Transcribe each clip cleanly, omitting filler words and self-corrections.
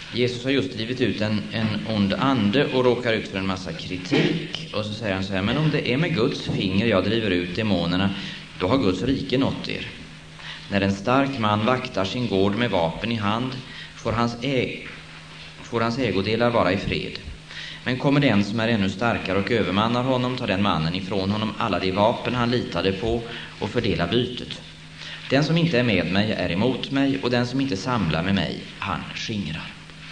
Jesus har just drivit ut en ond ande och råkar ut för en massa kritik. Och så säger han så här: men om det är med Guds finger jag driver ut demonerna, då har Guds rike nått er. När en stark man vaktar sin gård med vapen i hand, får hans ägodelar vara i fred. Men kommer den som är ännu starkare och övermannar honom, tar den mannen ifrån honom alla de vapen han litade på och fördelar bytet. Den som inte är med mig är emot mig, och den som inte samlar med mig, han skingrar.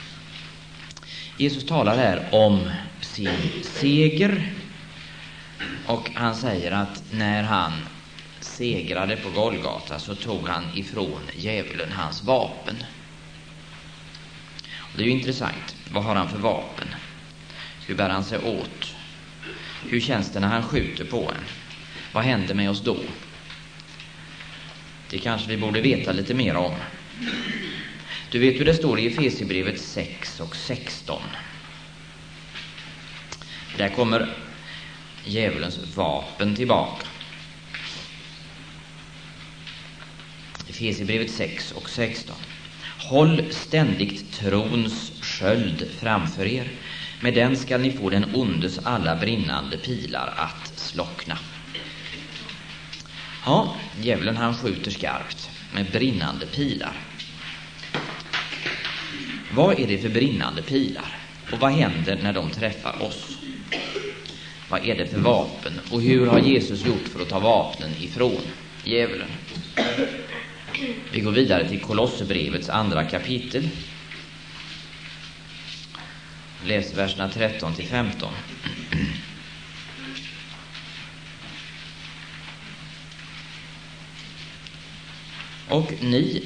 Jesus talar här om sin seger, och han säger att när han segrade på Golgata så tog han ifrån djävulen hans vapen. Och det är ju intressant. Vad har han för vapen? Hur bär han sig åt? Hur känns det när han skjuter på en? Vad händer med oss då? Det kanske vi borde veta lite mer om. Du vet hur det står i Efesierbrevet 6 och 16. Där kommer djävulens vapen tillbaka. Efesierbrevet 6 och 16. Håll ständigt trons sköld framför er. Med den skall ni få den ondes alla brinnande pilar att slockna. Ja, djävulen han skjuter skarpt med brinnande pilar. Vad är det för brinnande pilar? Och vad händer när de träffar oss? Vad är det för vapen? Och hur har Jesus gjort för att ta vapnen ifrån djävulen? Vi går vidare till Kolosserbrevets 2 kapitel. Läs verserna 13-15. Och ni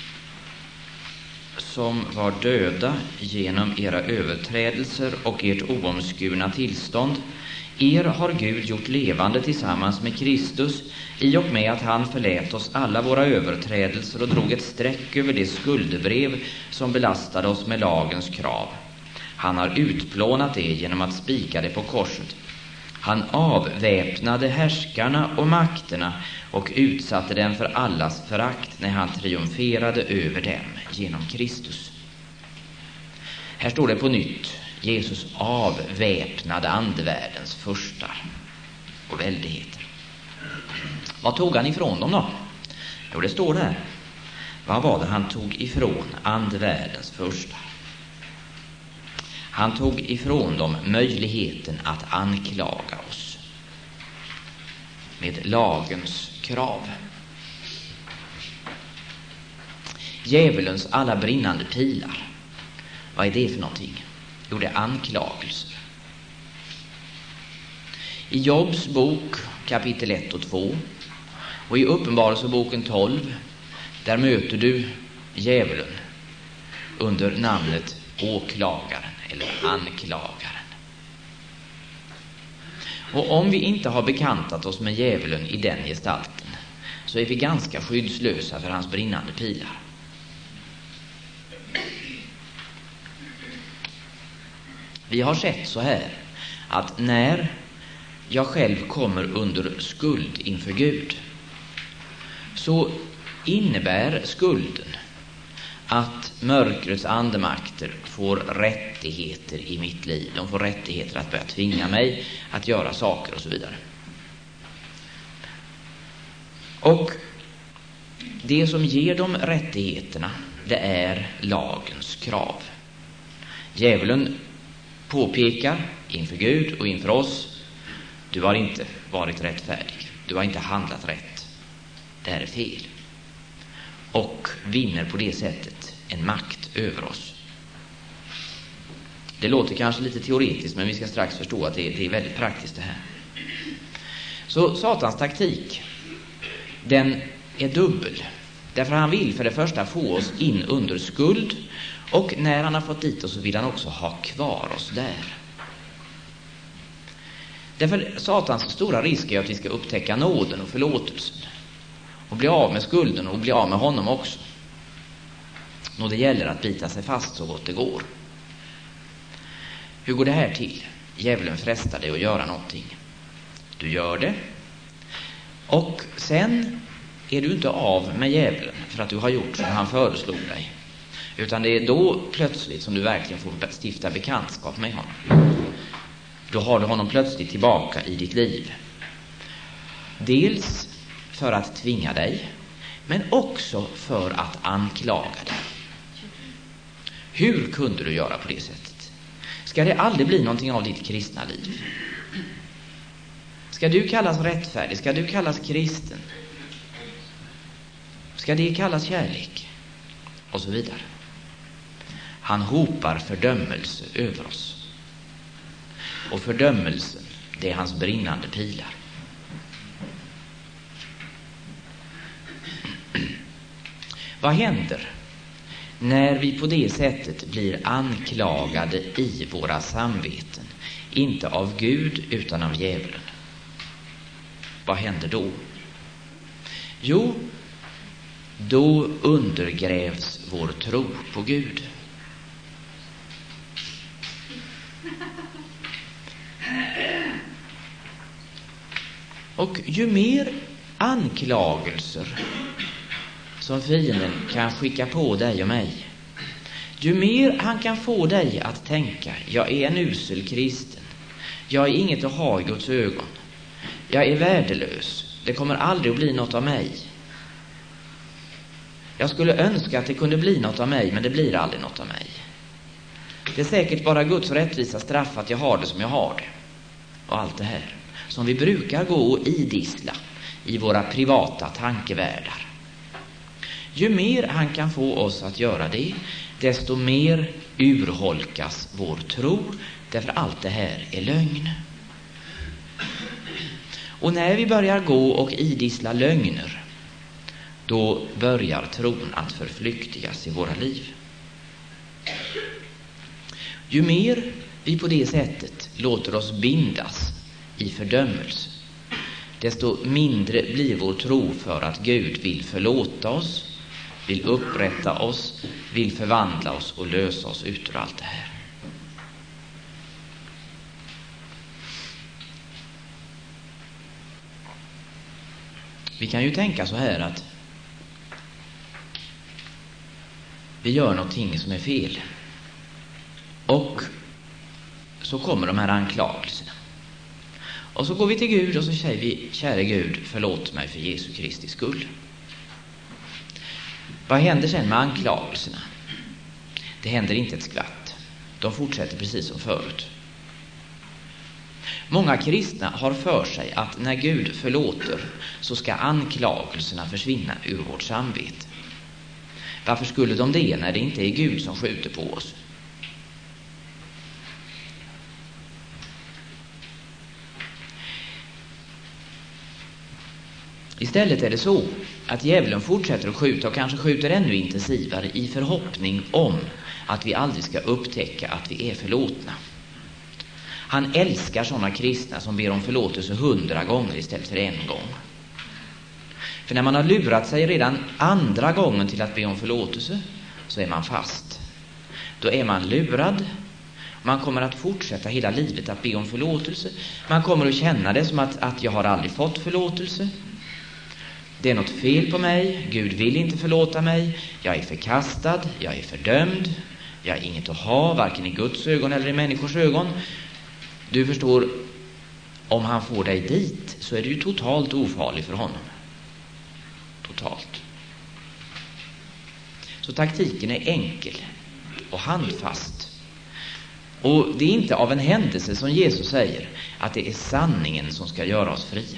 som var döda genom era överträdelser och ert oomskurna tillstånd, er har Gud gjort levande tillsammans med Kristus, i och med att han förlät oss alla våra överträdelser och drog ett streck över det skuldebrev som belastade oss med lagens krav. Han har utplånat det genom att spika det på korset. Han avväpnade härskarna och makterna och utsatte dem för allas förakt när han triumferade över dem genom Kristus. Här står det på nytt: Jesus avväpnade andevärldens furstar och väldigheter. Vad tog han ifrån dem då? Jo, det står där. Vad var det han tog ifrån andevärldens furstar? Han tog ifrån dem möjligheten att anklaga oss med lagens krav. Djävulens alla brinnande pilar, vad är det för någonting? Jo, det är anklagelser. I Jobs bok kapitel 1 och 2 och i Uppenbarelseboken 12, där möter du djävulen under namnet åklagaren eller anklagaren. Och om vi inte har bekantat oss med djävulen i den gestalten, så är vi ganska skyddslösa för hans brinnande pilar. Vi har sett så här, att när jag själv kommer under skuld inför Gud, så innebär skulden att mörkrets andemakter får rättigheter i mitt liv. De får rättigheter att börja tvinga mig att göra saker och så vidare. Och det som ger dem rättigheterna, det är lagens krav. Djävulen påpekar inför Gud och inför oss: du har inte varit rättfärdig, du har inte handlat rätt, det här är fel. Och vinner på det sättet en makt över oss. Det låter kanske lite teoretiskt, men vi ska strax förstå att det är väldigt praktiskt det här. Så Satans taktik, den är dubbel. Därför han vill för det första få oss in under skuld, och när han har fått dit oss så vill han också ha kvar oss där. Därför Satans stora risk är att vi ska upptäcka nåden och förlåtelsen och bli av med skulden och bli av med honom också. Och det gäller att bita sig fast så gott det går. Hur går det här till? Djävulen frestar dig att göra någonting. Du gör det. Och sen är du inte av med djävulen för att du har gjort som han föreslog dig. Utan det är då plötsligt som du verkligen får stifta bekantskap med honom. Då har du honom plötsligt tillbaka i ditt liv. Dels för att tvinga dig, men också för att anklaga dig. Hur kunde du göra på det sättet? Ska det aldrig bli någonting av ditt kristna liv? Ska du kallas rättfärdig? Ska du kallas kristen? Ska det kallas kärlek? Och så vidare. Han hopar fördömelse över oss. Och fördömelsen, det är hans brinnande pilar. Vad händer när vi på det sättet blir anklagade i våra samveten? Inte av Gud utan av djävulen. Vad händer då? Jo, då undergrävs vår tro på Gud. Och ju mer anklagelser som fienden kan skicka på dig och mig, ju mer han kan få dig att tänka: jag är en usel kristen, jag är inget att ha i Guds ögon, jag är värdelös, det kommer aldrig att bli något av mig. Jag skulle önska att det kunde bli något av mig, men det blir aldrig något av mig. Det är säkert bara Guds rättvisa straff att jag har det som jag har det. Och allt det här som vi brukar gå och idissla i våra privata tankevärldar. Ju mer han kan få oss att göra det, desto mer urholkas vår tro, därför allt det här är lögn. Och när vi börjar gå och idissla lögner, då börjar tron att förflyktigas i våra liv. Ju mer vi på det sättet låter oss bindas i fördömelse, desto mindre blir vår tro för att Gud vill förlåta oss, vill upprätta oss, vill förvandla oss och lösa oss ut ur allt det här. Vi kan ju tänka så här att vi gör någonting som är fel. Och så kommer de här anklagelserna. Och så går vi till Gud och så säger vi: käre Gud, förlåt mig för Jesu Kristi skull. Vad händer sen med anklagelserna? Det händer inte ett skvatt. De fortsätter precis som förut. Många kristna har för sig att när Gud förlåter så ska anklagelserna försvinna ur vårt samvete. Varför skulle de det när det inte är Gud som skjuter på oss? Istället är det så att djävulen fortsätter att skjuta och kanske skjuter ännu intensivare i förhoppning om att vi aldrig ska upptäcka att vi är förlåtna. Han älskar sådana kristna som ber om förlåtelse 100 gånger istället för en gång. För när man har lurat sig redan andra gången till att be om förlåtelse, så är man fast. Då är man lurad. Man kommer att fortsätta hela livet att be om förlåtelse. Man kommer att känna det som att jag har aldrig fått förlåtelse. Det är något fel på mig. Gud vill inte förlåta mig. Jag är förkastad. Jag är fördömd. Jag är inget att ha, varken i Guds ögon eller i människors ögon. Du förstår, om han får dig dit så är du ju totalt ofarlig för honom. Totalt. Så taktiken är enkel och handfast. Och det är inte av en händelse som Jesus säger att det är sanningen som ska göra oss fria.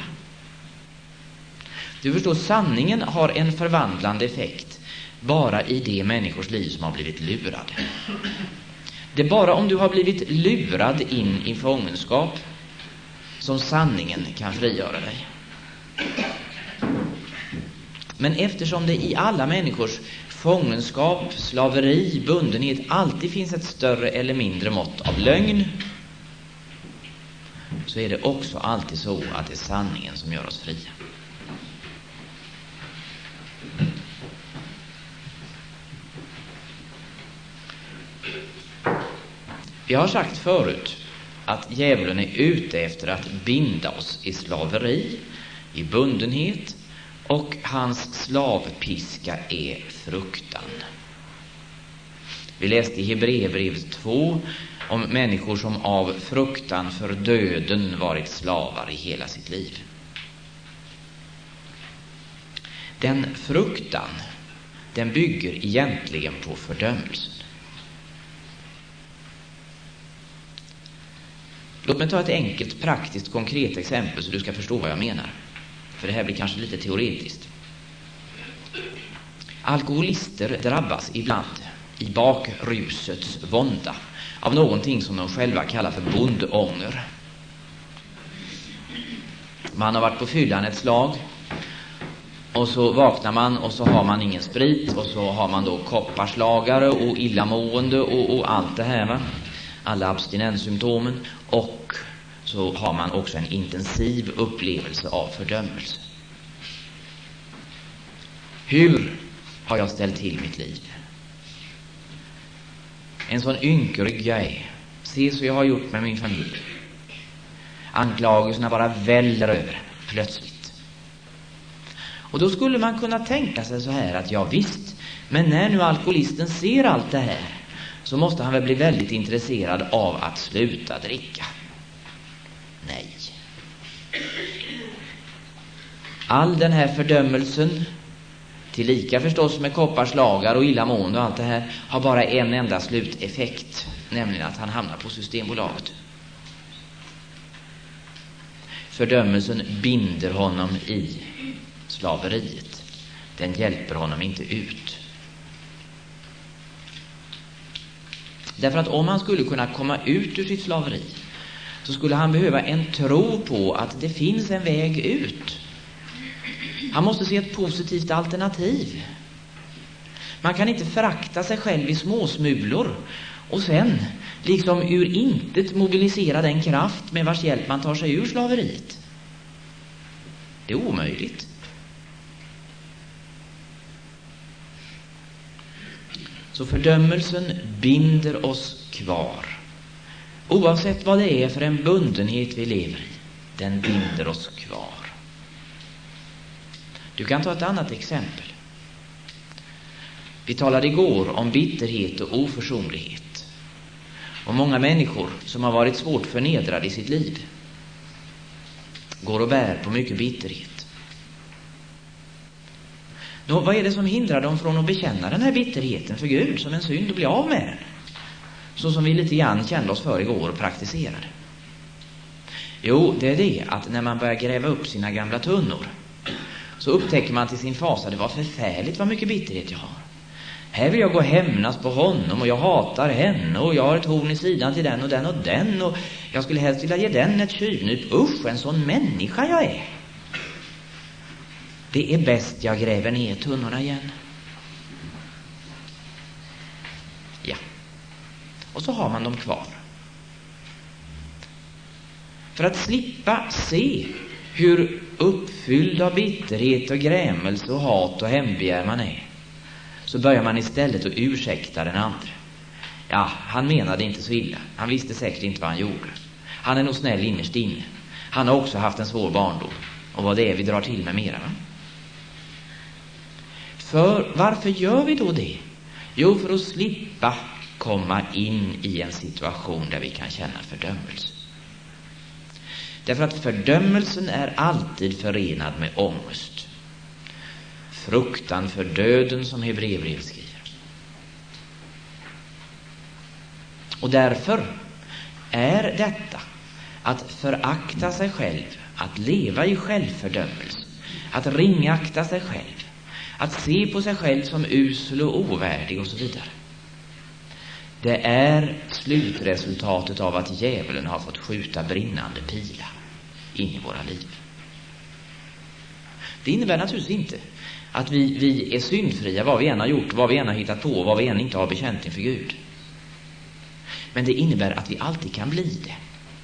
Du förstår, sanningen har en förvandlande effekt bara i de människors liv som har blivit lurade. Det är bara om du har blivit lurad in i fångenskap som sanningen kan frigöra dig. Men eftersom det i alla människors fångenskap, slaveri, bundenhet alltid finns ett större eller mindre mått av lögn, så är det också alltid så att det är sanningen som gör oss fria. Vi har sagt förut att djävulen är ute efter att binda oss i slaveri, i bundenhet, och hans slavpiska är fruktan. Vi läste i Hebreerbrevet 2 om människor som av fruktan för döden varit slavar i hela sitt liv. Den fruktan, den bygger egentligen på fördömelsen. Låt mig ta ett enkelt, praktiskt, konkret exempel så du ska förstå vad jag menar. För det här blir kanske lite teoretiskt. Alkoholister drabbas ibland i bakrusets vånda av någonting som de själva kallar för bondånger. Man har varit på fyllan ett slag och så vaknar man och så har man ingen sprit och så har man då kopparslagare och illamående och allt det här, va? Alla abstinenssymptomen, och så har man också en intensiv upplevelse av fördömelse. Hur har jag ställt till mitt liv? En sån ynkrygg jag är. Se så jag har gjort med min familj. Anklagelserna bara väller över plötsligt. Och då skulle man kunna tänka sig så här att ja visst, men när nu alkoholisten ser allt det här så måste han väl bli väldigt intresserad av att sluta dricka. Nej. All den här fördömelsen, tillika förstås med kopparslagar och illamående och allt det här, har bara en enda sluteffekt, nämligen att han hamnar på Systembolaget. Fördömelsen binder honom i slaveriet. Den hjälper honom inte ut. Därför att om han skulle kunna komma ut ur sitt slaveri så skulle han behöva en tro på att det finns en väg ut. Han måste se ett positivt alternativ. Man kan inte förakta sig själv i småsmulor och sen liksom ur intet mobilisera den kraft med vars hjälp man tar sig ur slaveriet. Det är omöjligt. Så fördömelsen binder oss kvar. Oavsett vad det är för en bundenhet vi lever i, den binder oss kvar. Du kan ta ett annat exempel. Vi talade igår om bitterhet och oförsonlighet. Och många människor som har varit svårt förnedrade i sitt liv går och bär på mycket bitterhet. Då, vad är det som hindrar dem från att bekänna den här bitterheten för Gud som en synd och bli av med den? Så som vi lite grann kände oss för igår och praktiserade. Jo, det är det att när man börjar gräva upp sina gamla tunnor så upptäcker man till sin fasa, det var förfärligt vad mycket bitterhet jag har. Här vill jag gå och hämnas på honom och jag hatar henne och jag har ett horn i sidan till den och den och den och jag skulle helst vilja ge den ett tjuvnyp. Usch, en sån människa jag är. Det är bäst jag gräver ner tunnorna igen. Ja. Och så har man dem kvar. För att slippa se hur uppfylld av bitterhet och grämelse och hat och hembegär man är, så börjar man istället att ursäkta den andra. Ja, han menade inte så illa. Han visste säkert inte vad han gjorde. Han är nog snäll innerst inne. Han har också haft en svår barndom. Och vad det är vi drar till med mera, va? För varför gör vi då det? Jo, för att slippa komma in i en situation där vi kan känna fördömelse. Därför att fördömelsen är alltid förenad med ångest. Fruktan för döden, som Hebreerbrevet skriver. Och därför är detta att förakta sig själv, att leva i självfördömelse, att ringakta sig själv, att se på sig själv som usel och ovärdig och så vidare. Det är slutresultatet av att djävulen har fått skjuta brinnande pilar in i våra liv. Det innebär naturligtvis inte att vi är syndfria vad vi än har gjort, vad vi än har hittat på, vad vi än inte har bekänt inför Gud. Men det innebär att vi alltid kan bli det.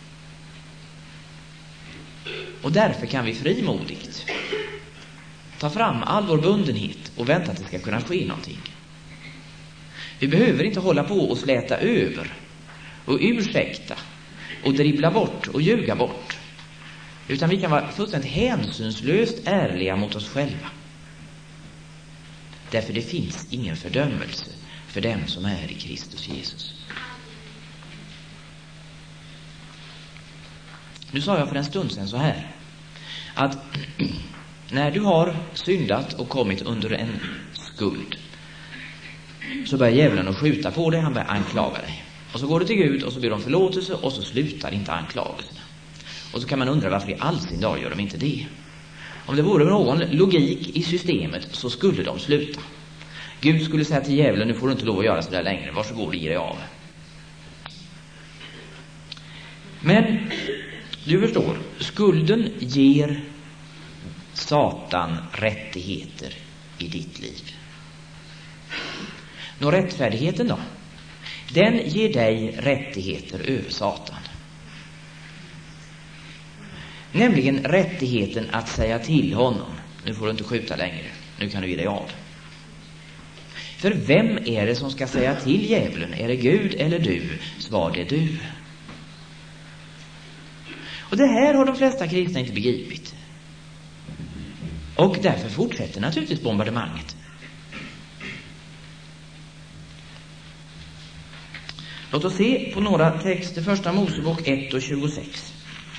Och därför kan vi frimodigt ta fram all vår bundenhet och vänta att det ska kunna ske någonting. Vi behöver inte hålla på och släta över och ursäkta och dribbla bort och ljuga bort. Utan vi kan vara fullständigt hänsynslöst ärliga mot oss själva. Därför det finns ingen fördömelse för dem som är i Kristus Jesus. Nu sa jag för en stund sedan så här, att när du har syndat och kommit under en skuld, så börjar djävulen att skjuta på dig, han börjar anklaga dig. Och så går du till Gud och så ber de förlåtelse, och så slutar inte anklagelserna. Och så kan man undra, varför i all sin dag gör de inte det? Om det vore någon logik i systemet så skulle de sluta. Gud skulle säga till djävulen, nu får du inte lov att göra så där längre, varsågod och ge dig av. Men du förstår, skulden ger Satan rättigheter i ditt liv. Nå, rättfärdigheten då? Den ger dig rättigheter över Satan. Nämligen rättigheten att säga till honom, nu får du inte skjuta längre, nu kan du ge dig av. För vem är det som ska säga till djävulen? Är det Gud eller du? Svar det du. Och det här har de flesta kristna inte begripit. Och därför fortsätter naturligtvis bombardemanget. Låt oss se på några texter. Första Mosebok 1:26.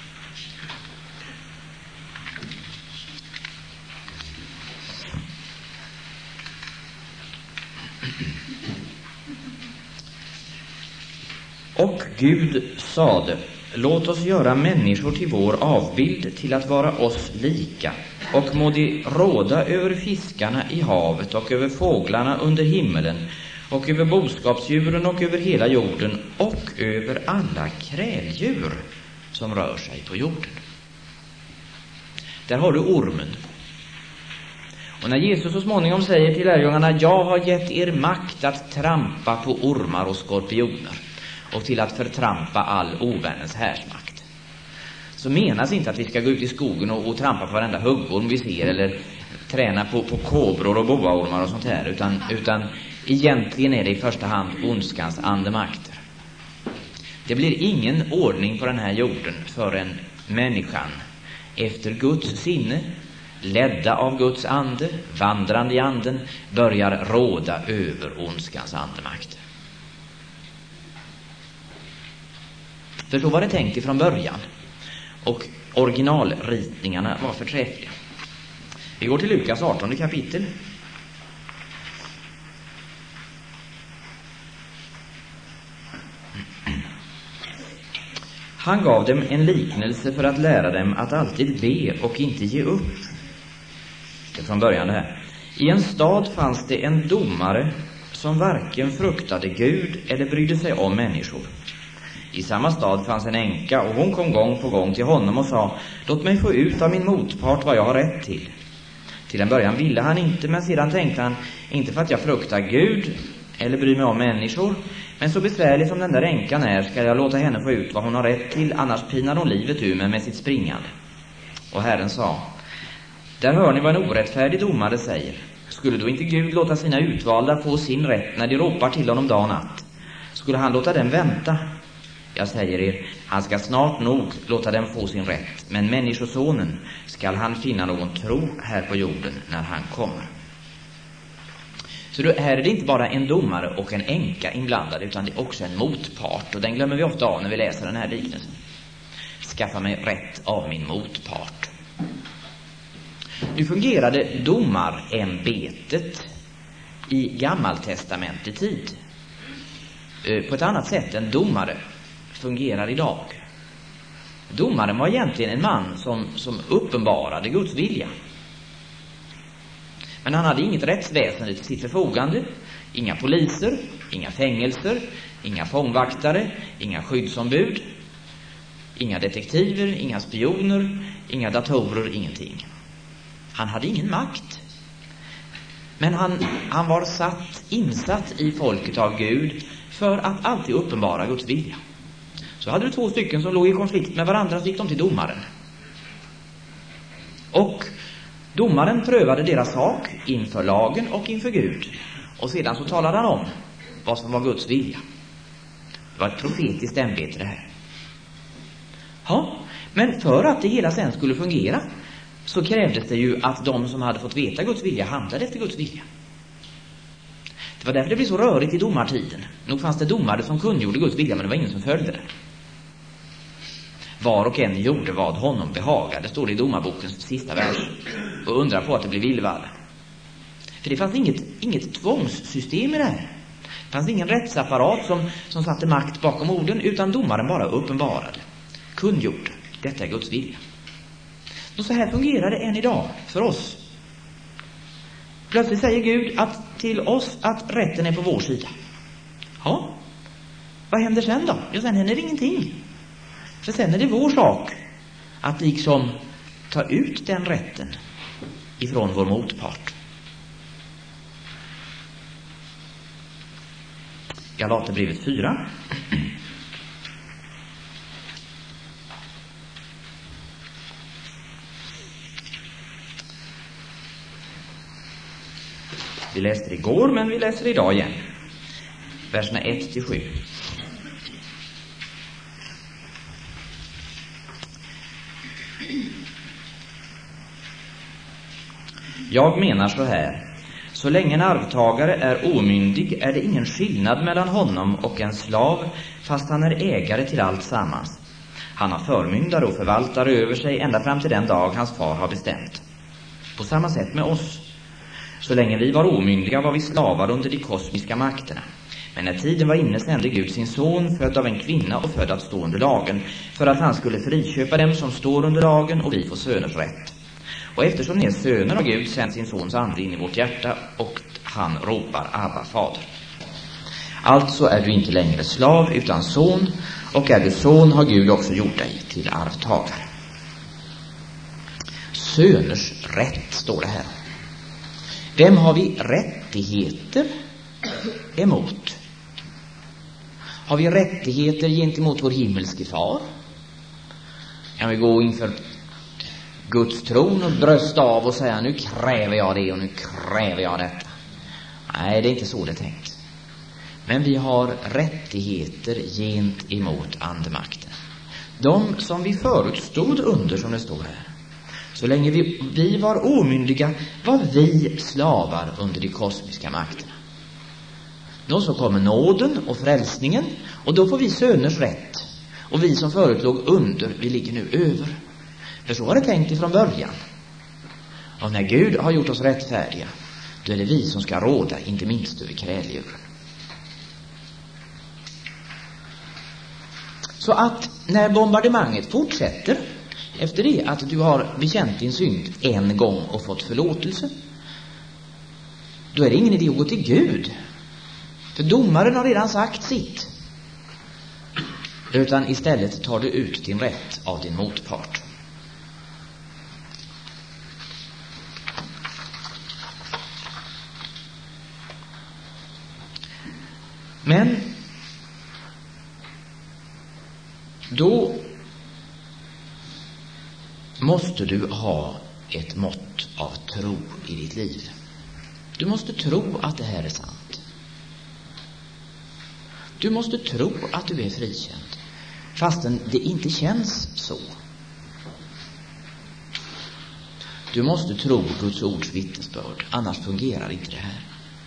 Och Gud sade, låt oss göra människor till vår avbild, till att vara oss lika. Och må de råda över fiskarna i havet och över fåglarna under himmelen och över boskapsdjuren och över hela jorden och över alla kräldjur som rör sig på jorden. Där har du ormen. Och när Jesus så småningom säger till lärjungarna, jag har gett er makt att trampa på ormar och skorpioner och till att förtrampa all ovännens härsmakt, så menas inte att vi ska gå ut i skogen och trampa på varenda huggorm vi ser, eller träna på kobror och boaormar och sånt här, utan egentligen är det i första hand ondskans andemakter. Det blir ingen ordning på den här jorden förrän människan efter Guds sinne, ledda av Guds ande, vandrande i anden, börjar råda över ondskans andemakter. För så var det tänkt ifrån början. Och originalritningarna var förträffliga. Vi går till Lukas 18 kapitel. Han gav dem en liknelse för att lära dem att alltid be och inte ge upp. Det är från början det här. I en stad fanns det en domare som varken fruktade Gud eller brydde sig om människor. I samma stad fanns en änka, och hon kom gång på gång till honom och sa, låt mig få ut av min motpart vad jag har rätt till. Till en början ville han inte, men sedan tänkte han, inte för att jag fruktar Gud eller bryr mig om människor, men så besvärlig som den där änkan är ska jag låta henne få ut vad hon har rätt till, annars pinar hon livet ur mig med sitt springande. Och Herren sa, där hör ni vad en orättfärdig domare säger. Skulle då inte Gud låta sina utvalda få sin rätt när de ropar till honom dag och natt? Skulle han låta dem vänta? Jag säger er, han ska snart nog låta dem få sin rätt, men människosonen skall han finna någon tro här på jorden när han kommer. Så då, här är det inte bara en domare och en änka inblandade, utan det är också en motpart, och den glömmer vi ofta av när vi läser den här liknelsen. Skaffa mig rätt av min motpart. Nu fungerade domarämbetet i gammaltestamentlig tid på ett annat sätt än domare fungerar idag. Domaren var egentligen en man som uppenbarade Guds vilja. Men han hade inget rättsväsende till sitt förfogande, inga poliser, inga fängelser, inga fångvaktare, inga skyddsombud, inga detektiver, inga spioner, inga datorer, ingenting. Han hade ingen makt. Men han var insatt i folket av Gud för att alltid uppenbara Guds vilja. Så hade du två stycken som låg i konflikt med varandra, så gick de till domaren. Och domaren prövade deras sak inför lagen och inför Gud. Och sedan så talade han om vad som var Guds vilja. Det var ett profetiskt ämbete det här. Ja, men för att det hela sen skulle fungera så krävdes det ju att de som hade fått veta Guds vilja handlade efter Guds vilja. Det var därför det blev så rörigt i domartiden. Nog fanns det domare som kungjorde Guds vilja, men det var ingen som följde det. Var och en gjorde vad honom behagade, står det i domarbokens sista vers. Och undrar på att det blev villvall. För det fanns inget tvångssystem i det här. Det fanns ingen rättsapparat som satte makt bakom orden, utan domaren bara uppenbarade, kungjorde. Detta är Guds vilja. Och så här fungerar det än idag för oss. Plötsligt säger Gud till oss att rätten är på vår sida. Ja, vad händer sen då? Ja, sen händer ingenting. För sen är det vår sak att liksom ta ut den rätten ifrån vår motpart. Galaterbrevet 4. Vi läste det igår, men vi läser det idag igen. Verserna 1-7. Jag menar så här: så länge en arvtagare är omyndig är det ingen skillnad mellan honom och en slav, fast han är ägare till allt sammans. Han har förmyndare och förvaltare över sig ända fram till den dag hans far har bestämt. På samma sätt med oss. Så länge vi var omyndiga var vi slavar under de kosmiska makterna. Men när tiden var inne sände Gud sin son, född av en kvinna och född att stå under lagen, för att han skulle friköpa dem som står under lagen och vi får söners rätt. Och eftersom ni är söner av Gud sänd sin sons ande in i vårt hjärta, och han ropar Abba, fader. Alltså är du inte längre slav utan son, och är du son har Gud också gjort dig till arvtagare. Söners rätt står det här. Vem har vi rättigheter emot? Har vi rättigheter gentemot vår himmelske far? Kan vi gå inför Guds tron och brösta av och säga nu kräver jag det och nu kräver jag detta? Nej, det är inte så det är tänkt. Men vi har rättigheter gentemot andemakten. De som vi förut stod under, som det står här. Så länge vi var omyndiga var vi slavar under de kosmiska makterna. Då så kommer nåden och frälsningen, och då får vi söners rätt. Och vi som förut låg under, vi ligger nu över. För så var det tänkt ifrån början. Och när Gud har gjort oss rättfärdiga, då är det vi som ska råda, inte minst över kräldjuren. Så att när bombardemanget fortsätter, efter det att du har bekänt din synd en gång och fått förlåtelse, då är det ingen idé att gå till Gud. För domaren har redan sagt sitt. Utan istället tar du ut din rätt av din motpart. Men då måste du ha ett mått av tro i ditt liv. Du måste tro att det här är sant. Du måste tro att du är frikänd, fastän det inte känns så. Du måste tro Guds ords vittnesbörd, annars fungerar inte det här.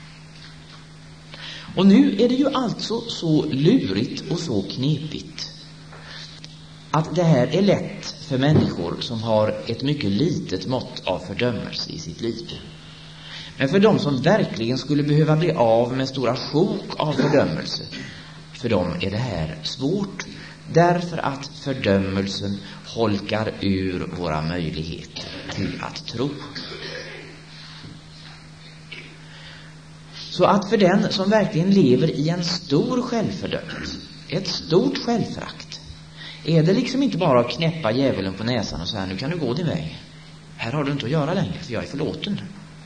Och nu är det ju alltså så lurigt och så knepigt att det här är lätt för människor som har ett mycket litet mått av fördömelse i sitt liv. Men för de som verkligen skulle behöva bli av med stora sjok av fördömelse, för dem är det här svårt, därför att fördömelsen holkar ur våra möjligheter till att tro. Så att för den som verkligen lever i en stor självfördömelse, ett stort självförakt, är det liksom inte bara att knäppa djävulen på näsan och säga nu kan du gå din väg. Här har du inte att göra längre, för jag är förlåten.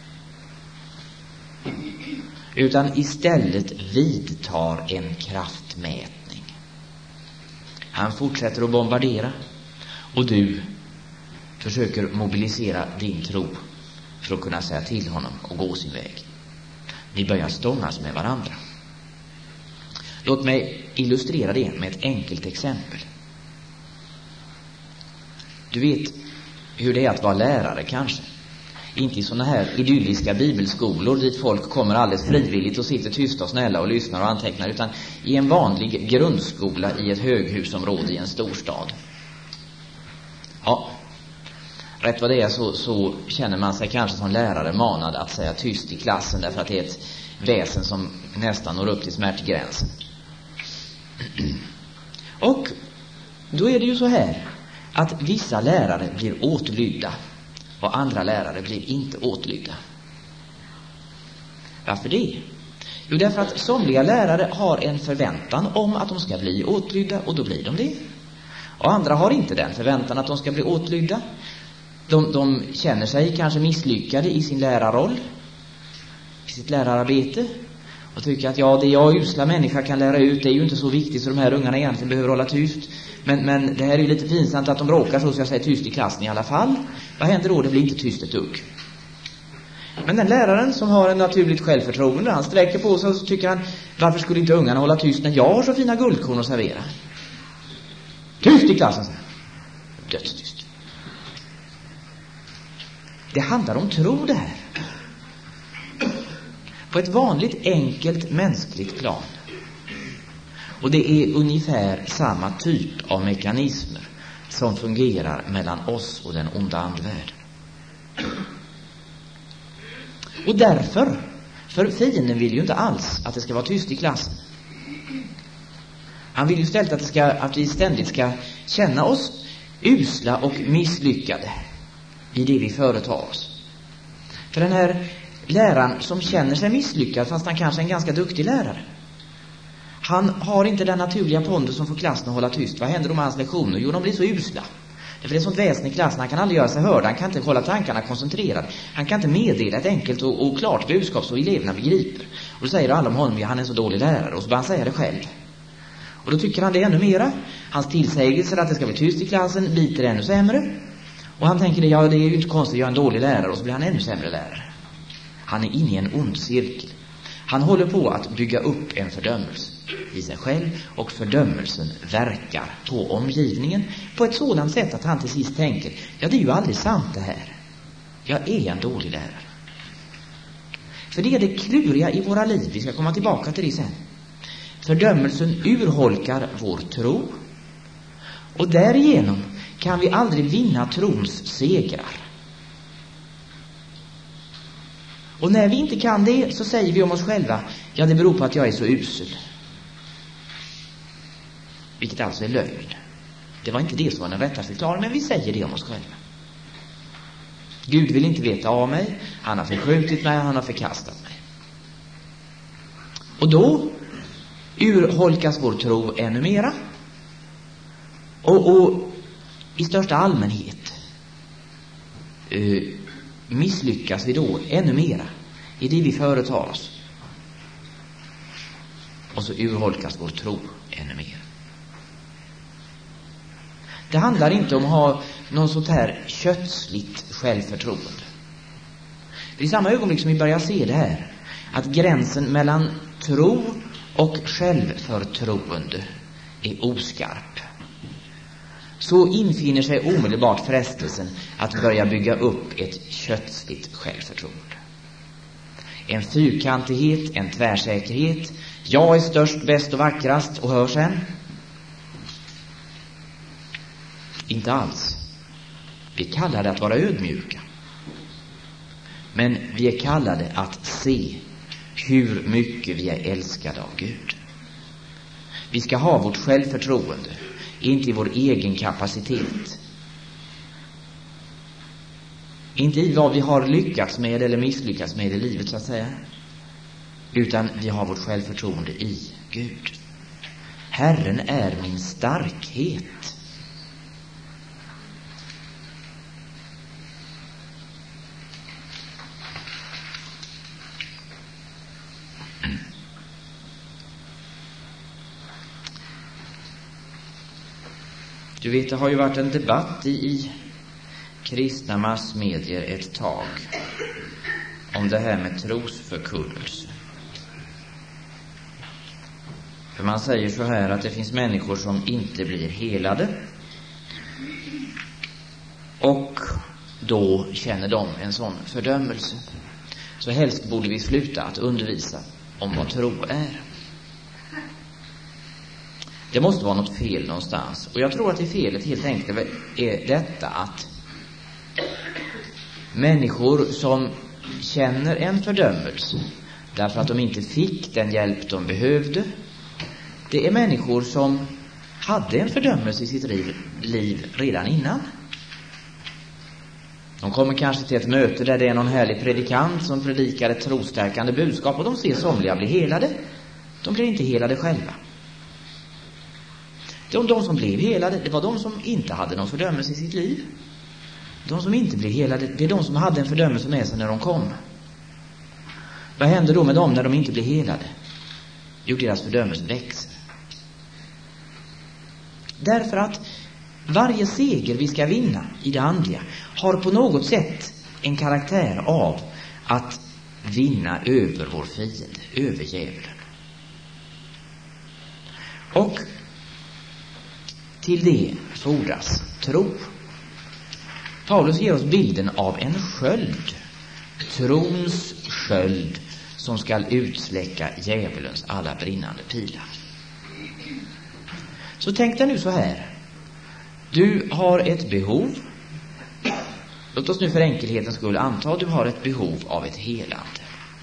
Utan istället vidtar en kraftmätning. Han fortsätter att bombardera, och du försöker mobilisera din tro för att kunna säga till honom och gå sin väg. Ni börjar stångas med varandra. Låt mig illustrera det med ett enkelt exempel. Du vet hur det är att vara lärare kanske. Inte i såna här idylliska bibelskolor dit folk kommer alldeles frivilligt och sitter tysta och snälla och lyssnar och antecknar, utan i en vanlig grundskola i ett höghusområde i en storstad. Ja, rätt vad det är så känner man sig kanske som lärare manad att säga tyst i klassen, därför att det är ett väsen som nästan når upp till smärtgränsen. Och då är det ju så här att vissa lärare blir åtlydda och andra lärare blir inte åtlydda. Varför det? Jo, därför att somliga lärare har en förväntan om att de ska bli åtlydda, och då blir de det. Och andra har inte den förväntan att de ska bli åtlydda. De känner sig kanske misslyckade i sin lärarroll, i sitt lärararbete, och tycker att det jag usla människa kan lära ut, det är ju inte så viktigt så de här ungarna egentligen behöver hålla tyst. Men det här är ju lite pinsamt att de råkar så jag säger tyst i klassen i alla fall. Vad händer då? Det blir inte tyst ett dugg. Men den läraren som har en naturligt självförtroende, han sträcker på sig och så tycker han, varför skulle inte ungarna hålla tyst när jag har så fina guldkorn att servera? Tyst i klassen, så här. Dödstyst. Det handlar om tro det här. På ett vanligt enkelt mänskligt plan. Och det är ungefär samma typ av mekanismer som fungerar mellan oss och den onda andevärlden. Och därför, för fienden vill ju inte alls att det ska vara tyst i klassen. Han vill ju istället att vi ständigt ska känna oss usla och misslyckade i det vi företar oss. För den här läraren som känner sig misslyckad, fast han kanske är en ganska duktig lärare, han har inte den naturliga pondus som får klassen att hålla tyst. Vad händer då med hans lektioner? Jo, de blir så usla. Därför det är sånt väsen i klassen, han kan aldrig göra sig hörd, han kan inte hålla tankarna koncentrerade, han kan inte meddela ett enkelt och klart budskap så eleverna begriper. Och då säger alla om honom, han är en så dålig lärare, och så börjar han säga det själv. Och då tycker han det ännu mera. Hans tillsägelser att det ska bli tyst i klassen biter ännu sämre. Och han tänker, det är ju inte konstigt att jag är en dålig lärare, och så blir han ännu sämre lärare. Han är inne i en ond cirkel. Han håller på att bygga upp en fördömelse i sig själv, och fördömelsen verkar på omgivningen på ett sådant sätt att han till sist tänker, det är ju aldrig sant det här. Jag är en dålig lärare. För det är det kluriga i våra liv, vi ska komma tillbaka till det sen. Fördömelsen urholkar vår tro, och därigenom kan vi aldrig vinna trons segrar. Och när vi inte kan det, så säger vi om oss själva, det beror på att jag är så usel. Vilket alltså är lögn. Det var inte det som var den rätta förklaringen, men vi säger det om oss själva. Gud vill inte veta av mig, han har förskjutit mig, han har förkastat mig. Och då urholkas vår tro ännu mera. Och i största allmänhet misslyckas vi då ännu mera i det vi företar oss. Och så urholkas vår tro ännu mer. Det handlar inte om att ha någon sånt här kötsligt självförtroende. Det är i samma ögonblick som vi börjar se det här, att gränsen mellan tro och självförtroende är oskarp, så infinner sig omedelbart frestelsen att börja bygga upp ett kötsligt självförtroende. En fyrkantighet, en tvärsäkerhet. Jag är störst, bäst och vackrast, och hör sen. Inte alls. Vi kallar det att vara ödmjuka. Men vi är kallade att se hur mycket vi är älskade av Gud. Vi ska ha vårt självförtroende inte i vår egen kapacitet, inte i vad vi har lyckats med eller misslyckats med i livet så att säga, utan vi har vårt självförtroende i Gud. Herren är min starkhet. Du vet, det har ju varit en debatt i kristna massmedier ett tag om det här med trosförkunnelse. För man säger så här att det finns människor som inte blir helade, och då känner de en sån fördömelse. Så helst borde vi sluta att undervisa om vad tro är. Det måste vara något fel någonstans. Och jag tror att det felet helt enkelt är detta att människor som känner en fördömelse därför att de inte fick den hjälp de behövde, det är människor som hade en fördömelse i sitt liv redan innan. De kommer kanske till ett möte där det är någon härlig predikant som predikar ett trostärkande budskap och de ser somliga bli helade. De blir inte helade själva. De som blev helade, det var de som inte hade någon fördömelse i sitt liv. De som inte blev helade, det är de som hade en fördömelse med sig när de kom. Vad händer då med dem när de inte blir helade? Jo, deras fördömelse växer. Därför att varje seger vi ska vinna i det andliga har på något sätt en karaktär av att vinna över vår fiende, över djävulen. Och till det fordras tro. Paulus ger oss bilden av en sköld, trons sköld som ska utsläcka djävulens alla brinnande pilar. Så tänk dig nu så här. Du har ett behov. Låt oss nu för enkelhetens skull anta att du har ett behov av ett helande.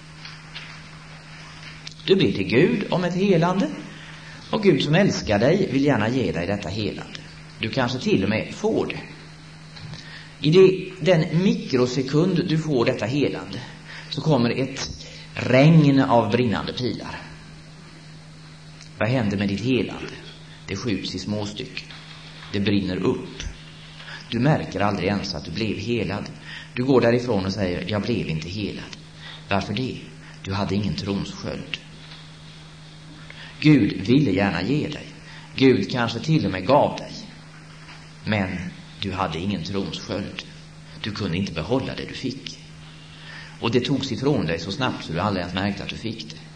Du ber till Gud om ett helande. Och Gud som älskar dig vill gärna ge dig detta helande. Du kanske till och med får det. I den mikrosekund du får detta helande så kommer ett regn av brinnande pilar. Vad händer med ditt helande? Det skjuts i små stycken. Det brinner upp. Du märker aldrig ens att du blev helad. Du går därifrån och säger, jag blev inte helad. Varför det? Du hade ingen trons sköld. Gud ville gärna ge dig. Gud kanske till och med gav dig. Men du hade ingen trons sköld. Du kunde inte behålla det du fick. Och det togs ifrån dig så snabbt så du aldrig ens märkte att du fick det.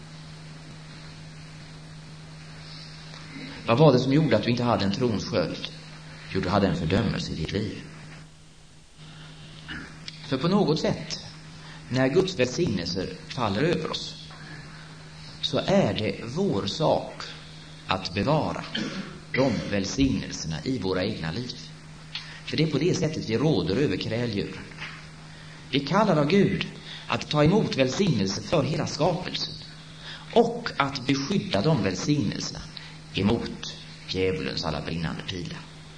Vad var det som gjorde att du inte hade en trons sköld? Jo, du hade en fördömelse i ditt liv. För på något sätt, när Guds välsignelser faller över oss, så är det vår sak att bevara de välsignelserna i våra egna liv. För det är på det sättet vi råder över kräldjuren. Vi kallar av Gud att ta emot välsignelser för hela skapelsen och att beskydda de välsignelserna emot djävulens alla brinnande pilar.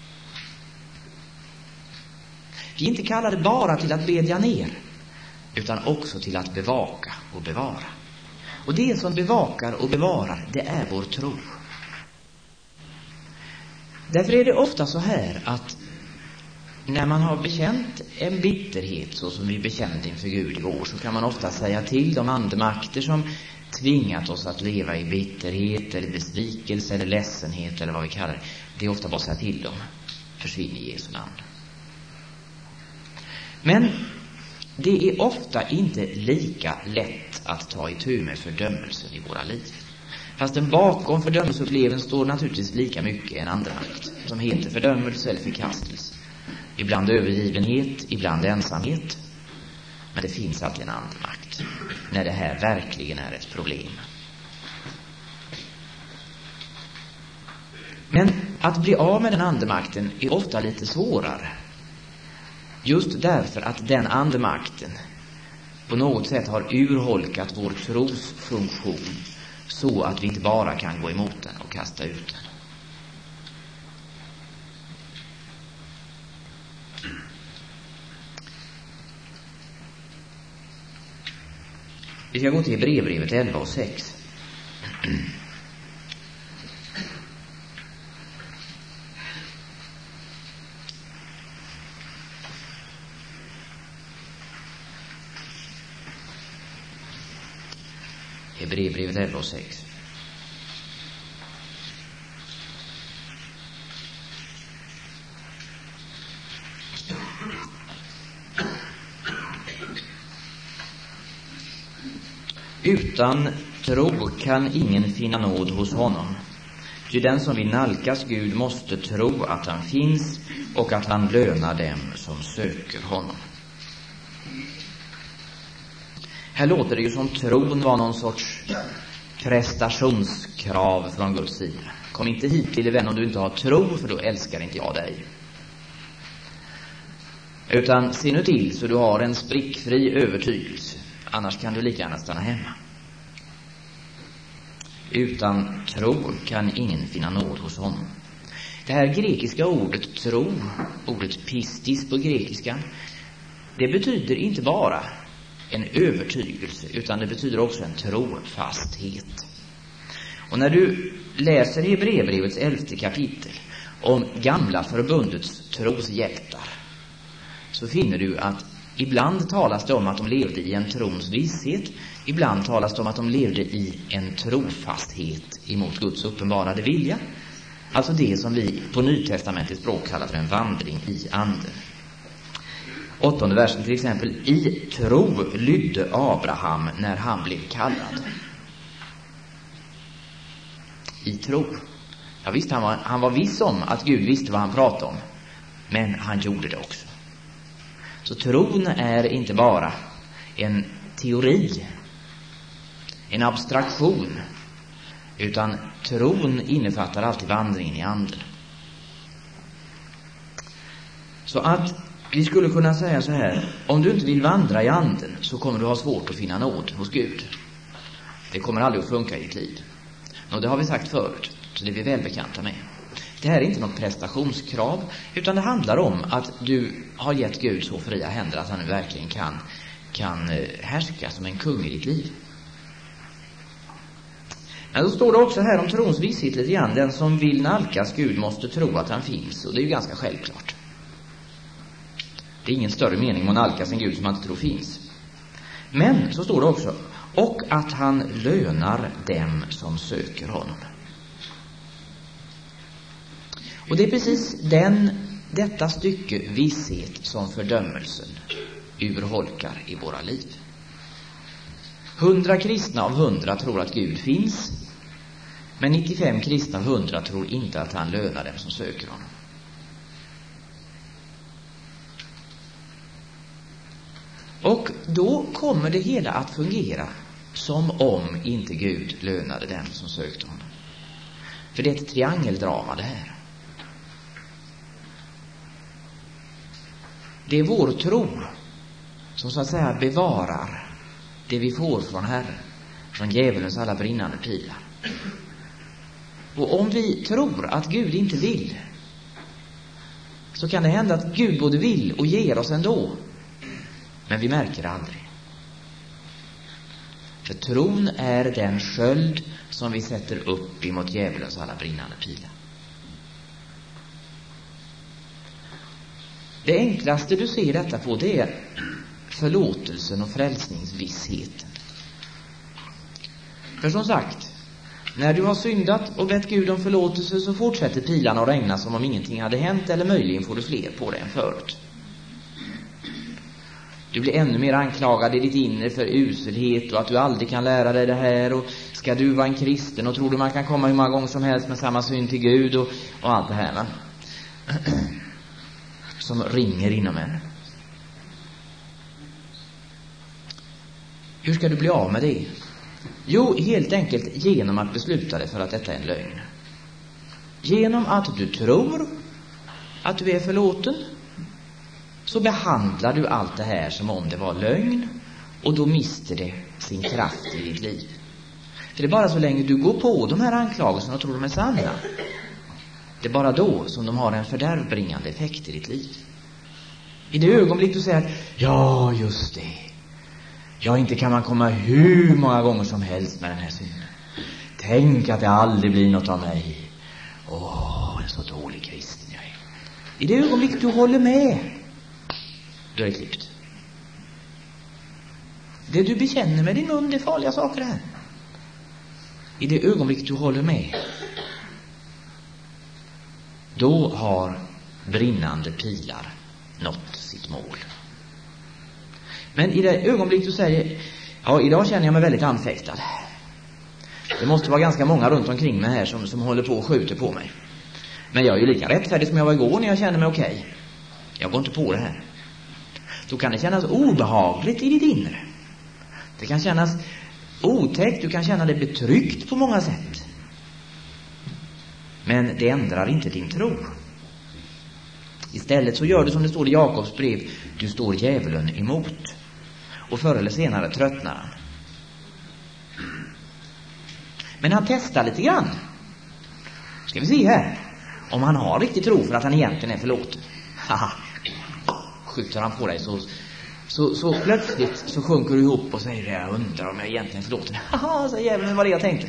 Vi är inte kallade bara till att bedja ner, utan också till att bevaka och bevara. Och det som bevakar och bevarar, det är vår tro. Därför är det ofta så här att när man har bekänt en bitterhet så som vi bekände inför Gud i år, så kan man ofta säga till de andemakter som tvingat oss att leva i bitterhet eller besvikelse eller ledsenhet eller vad vi kallar det. Det är ofta bara att säga till dem, försvinn i Jesu namn. Men det är ofta inte lika lätt att ta itu med fördömelsen i våra liv. Fast den bakom fördömelseupplevelsen står naturligtvis lika mycket en andemakt som heter fördömelse eller förkastelse. Ibland övergivenhet, ibland ensamhet. Men det finns alltid en andemakt när det här verkligen är ett problem. Men att bli av med den andemakten är ofta lite svårare. Just därför att den andemakten på något sätt har urholkat vår trosfunktion så att vi inte bara kan gå emot den och kasta ut den. Vi ska gå till Hebreerbrevet 11 och 6. Hebreerbrevet 11 och 6. Utan tro kan ingen finna nåd hos honom. Ty den som vill nalkas Gud måste tro att han finns och att han lönar dem som söker honom. Här låter det ju som tron var någon sorts prestationskrav från Guds sida. Kom inte hit, lille vän, om du inte har tro, för då älskar inte jag dig. Utan se nu till så du har en sprickfri övertygelse. Annars kan du lika gärna stanna hemma. Utan tro kan ingen finna nåd hos honom. Det här grekiska ordet tro, ordet pistis på grekiska, det betyder inte bara en övertygelse, utan det betyder också en trofasthet. Och när du läser Hebreerbrevets 11:e kapitel om gamla förbundets troshjältar, så finner du att ibland talas det om att de levde i en trons visshet, ibland talas det om att de levde i en trofasthet emot Guds uppenbarade vilja. Alltså det som vi på nytestamentets språk kallar för en vandring i anden. 8:e versen till exempel: i tro lydde Abraham när han blev kallad. I tro. Ja visst, han var viss om att Gud visste vad han pratade om, men han gjorde det också. Så tron är inte bara en teori, en abstraktion, utan tron innefattar alltid vandringen i anden. Så att vi skulle kunna säga så här: om du inte vill vandra i anden, så kommer du ha svårt att finna nåd hos Gud. Det kommer aldrig att funka i ditt liv. Och det har vi sagt förut, så det är vi välbekanta med. Det här är inte något prestationskrav, utan det handlar om att du har gett Gud så fria händer att han nu verkligen kan härska som en kung i ditt liv. Men då står det också här om trons visshet lite grann: den som vill nalkas Gud måste tro att han finns. Och det är ju ganska självklart. Det är ingen större mening med att nalkas en Gud som man inte tror finns. Men så står det också: och att han lönar dem som söker honom. Och det är precis detta stycke visshet som fördömelsen urholkar i våra liv. 100 kristna av 100 tror att Gud finns, men 95 kristna av 100 tror inte att han lönar dem som söker honom. Och då kommer det hela att fungera som om inte Gud lönade dem som sökte honom. För det är ett triangeldrama det här. Det är vår tro som så att säga bevarar det vi får från Herren, från djävulens alla brinnande pilar. Och om vi tror att Gud inte vill, så kan det hända att Gud både vill och ger oss ändå, men vi märker det aldrig. För tron är den sköld som vi sätter upp emot djävulens alla brinnande pilar. Det enklaste du ser detta på, det är förlåtelsen och frälsningsvissheten. För som sagt, när du har syndat och bett Gud om förlåtelse, så fortsätter pilarna att regna som om ingenting hade hänt, eller möjligen får du fler på det än förut. Du blir ännu mer anklagad i ditt inre för uselhet och att du aldrig kan lära dig det här. Och ska du vara en kristen och tror du man kan komma hur många gånger som helst med samma synd till Gud och allt det här, va? Som ringer inom en. Hur ska du bli av med det? Jo, helt enkelt genom att besluta dig för att detta är en lögn. Genom att du tror att du är förlåten, så behandlar du allt det här som om det var lögn, och då mister det sin kraft i ditt liv. För det är bara så länge du går på de här anklagelserna och tror de är sanna, det är bara då som de har en fördärvbringande effekt i ditt liv. I det ögonblick du säger att ja, just det, ja, inte kan man komma hur många gånger som helst med den här synden. Tänk att det aldrig blir något av mig. En så dålig kristen jag är. I det ögonblick du håller med, då är det klippt. Det du bekänner med din mun, det är farliga saker här. I det ögonblick du håller med, då har brinnande pilar nått sitt mål. Men i det ögonblick du säger ja, idag känner jag mig väldigt anfäktad. Det måste vara ganska många runt omkring mig här som håller på och skjuter på mig. Men jag är ju lika rättfärdig som jag var igår när jag kände mig okej. Jag går inte på det här. så kan det kännas obehagligt i ditt inre. Det kan kännas otäckt, du kan känna dig betryckt på många sätt. Men det ändrar inte din tro. Istället så gör du som det står i Jakobs brev, du står djävulen emot. Och förr eller senare tröttnar han. Men han testar lite grann. Ska vi se här. Om han har riktigt tro för att han egentligen är förlåten. Haha. Skjuter han på dig så plötsligt så sjunker du ihop och säger, jag undrar om jag egentligen är förlåten. Haha, så djävulen var det jag tänkte.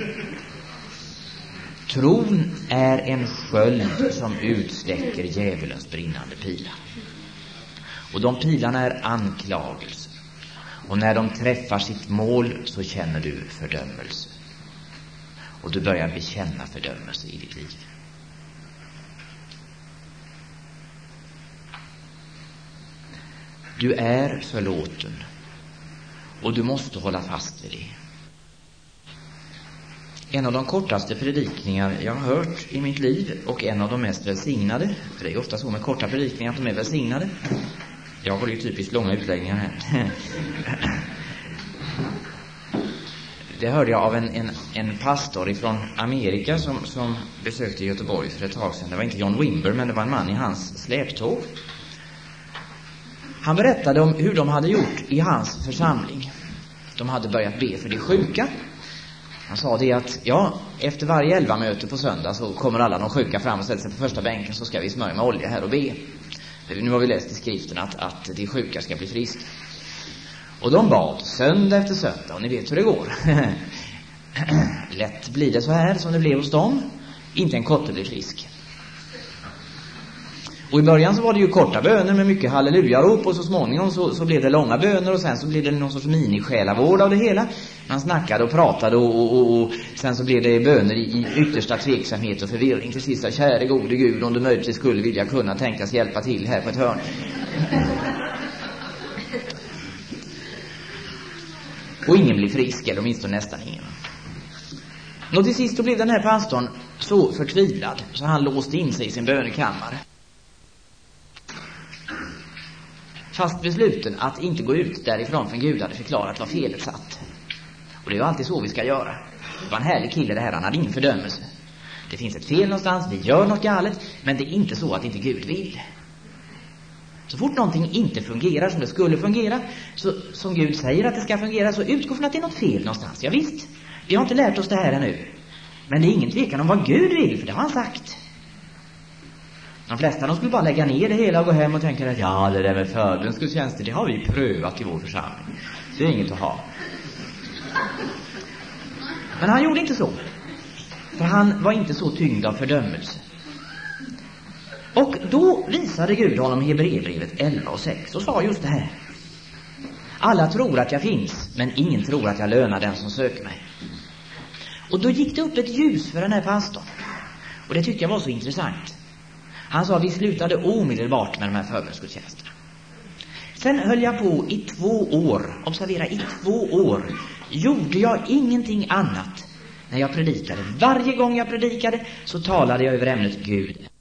Tron är en sköld som utsläcker djävulens brinnande pilar. Och de pilarna är anklagelser. Och när de träffar sitt mål så känner du fördömelse. Och du börjar bekänna fördömelse i ditt liv. Du är förlåten. Och du måste hålla fast vid det. En av de kortaste predikningar jag har hört i mitt liv, och en av de mest välsignade, för det är ofta så med korta predikningar att de är välsignade. Jag har ju typiskt långa utläggningar här. Det hörde jag av en pastor från Amerika som besökte Göteborg för ett tag sedan. Det var inte John Wimber, men det var en man i hans släptåg. Han berättade om hur de hade gjort i hans församling. De hade börjat be för de sjuka. Han sa det att, efter varje 11-möte på söndag så kommer alla de sjuka fram och sätter sig på första bänken, så ska vi smörja med olja här och be. Nu har vi läst i skriften att de sjuka ska bli friska. Och de bad söndag efter söndag, och ni vet hur det går. Lätt blir det så här som det blev hos dem. Inte en kotte blir frisk. Och i början så var det ju korta böner med mycket halleluja-rop, och så småningom så blev det långa böner, och sen så blev det någon sorts mini-själavård av det hela. Man snackade och pratade och sen så blev det böner i yttersta tveksamhet och förvirring. Till sist, käre gode Gud, om du möjligtvis skulle vilja kunna tänkas hjälpa till här på ett hörn. Och ingen blir frisk, eller åtminstone nästan ingen. Och till sist så blev den här pastorn så förtvivlad så han låste in sig i sin bönekammare. Fast besluten att inte gå ut därifrån för Gud hade förklarat vad felet satt. Och det är ju alltid så vi ska göra. Det var en härlig kille det här, han hade ingen fördömelse. Det finns ett fel någonstans, vi gör något galet, men det är inte så att inte Gud vill. Så fort någonting inte fungerar som det skulle fungera, så, som Gud säger att det ska fungera, så utgår från att det är något fel någonstans. Ja visst, vi har inte lärt oss det här ännu. Men det är ingen tvekan om vad Gud vill, för det har han sagt. De flesta de skulle bara lägga ner det hela och gå hem och tänka att det där med förbönskudstjänster, det har vi prövat i vår församling. Så det är inget att ha. Men han gjorde inte så. För han var inte så tyngd av fördömelse. Och då visade Gud honom Hebreerbrevet 11 och 6 och sa just det här. Alla tror att jag finns, men ingen tror att jag lönar den som söker mig. Och då gick det upp ett ljus för den här pastorn. Och det tyckte jag var så intressant. Han sa att vi slutade omedelbart med de här förbönskudstjänsterna. Sen höll jag på i 2 år. Observera, i 2 år gjorde jag ingenting annat när jag predikade. Varje gång jag predikade så talade jag över ämnet Gud.